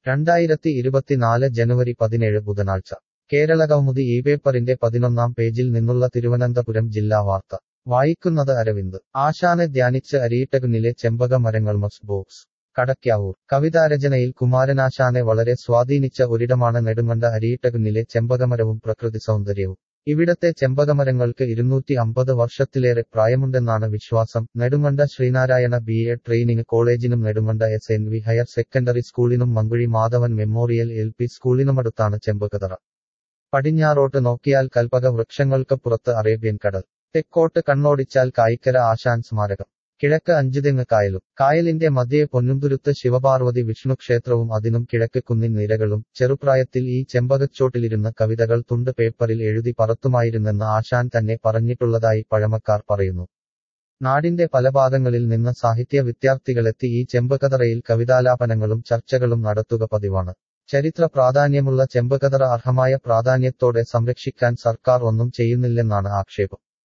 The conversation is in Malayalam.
2024 ജനുവരി 17 ബുധനാഴ്ച കേരളകൗമുദി ഈ പേപ്പറിന്റെ 11-ാം പേജിൽ നിന്നുള്ള തിരുവനന്തപുരം ജില്ലാ വാർത്ത വായിക്കുന്നത് അരവിന്ദ് ആശാനെ ധ്യാനിച്ച് അരിയിട്ടകുന്നിലെ ചെമ്പക മരങ്ങൾ മസ് ബോക്സ് കടയ്ക്കാവൂർ കവിതാരചനയിൽ കുമാരനാശാനെ വളരെ സ്വാധീനിച്ച ഒരിടമാണ് നെടുങ്കണ്ട അരിയിട്ടകുന്നിലെ ചെമ്പകമരവും പ്രകൃതി സൗന്ദര്യവും ഇവിടത്തെ ചെമ്പകമരങ്ങൾക്ക് 250 വർഷത്തിലേറെ പ്രായമുണ്ടെന്നാണ് വിശ്വാസം. നെടുങ്കണ്ട ശ്രീനാരായണ ബി.എ. ട്രെയിനിങ് കോളേജിനും നെടുങ്കണ്ട എസ്.എൻ.വി. ഹയർ സെക്കൻഡറി സ്കൂളിനും മങ്കുഴി മാധവൻ മെമ്മോറിയൽ എൽ.പി. സ്കൂളിനുമടുത്താണ് ചെമ്പകതറ. പടിഞ്ഞാറോട്ട് നോക്കിയാൽ കൽപ്പക വൃക്ഷങ്ങൾക്കപ്പുറത്ത് അറേബ്യൻ കടൽ, തെക്കോട്ട് കണ്ണോടിച്ചാൽ കായിക്കര ആശാൻ സ്മാരകം, കിഴക്ക് അഞ്ചുതെങ്ങ് കായലും, കായലിന്റെ മധ്യേ പൊന്നുംതുരുത്ത് ശിവപാർവതി വിഷ്ണുക്ഷേത്രവും അതിനും കിഴക്ക് കുന്നിൻ നിരകളും. ചെറുപ്രായത്തിൽ ഈ ചെമ്പകച്ചോട്ടിലിരുന്ന് കവിതകൾ തുണ്ട് പേപ്പറിൽ എഴുതി പറത്തുമായിരുന്നെന്ന് ആശാൻ തന്നെ പറഞ്ഞിട്ടുള്ളതായി പഴമക്കാർ പറയുന്നു. നാടിന്റെ പല ഭാഗങ്ങളിൽ നിന്ന് സാഹിത്യ വിദ്യാർത്ഥികളെത്തി ഈ ചെമ്പകതറയിൽ കവിതാലാപനങ്ങളും ചർച്ചകളും നടത്തുക പതിവാണ്. ചരിത്ര പ്രാധാന്യമുള്ള ചെമ്പകതറ അർഹമായ പ്രാധാന്യത്തോടെ സംരക്ഷിക്കാൻ സർക്കാർ ഒന്നും ചെയ്യുന്നില്ലെന്നാണ് ആക്ഷേപം.